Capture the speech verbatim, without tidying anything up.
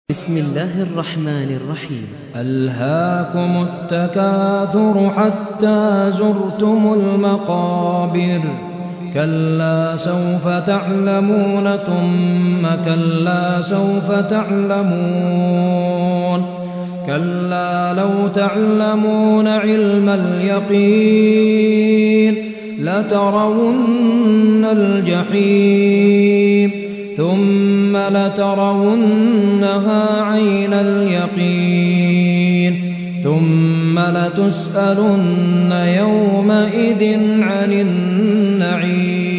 بسم الله الرحمن الرحيم. ألهاكم التكاثر حتى زرتم المقابر كلا سوف تعلمون ثم كلا سوف تعلمون كلا لو تعلمون علم اليقين لترون الجحيم ثم لترونها عين اليقين ثم لتسألن يومئذ عن النعيم.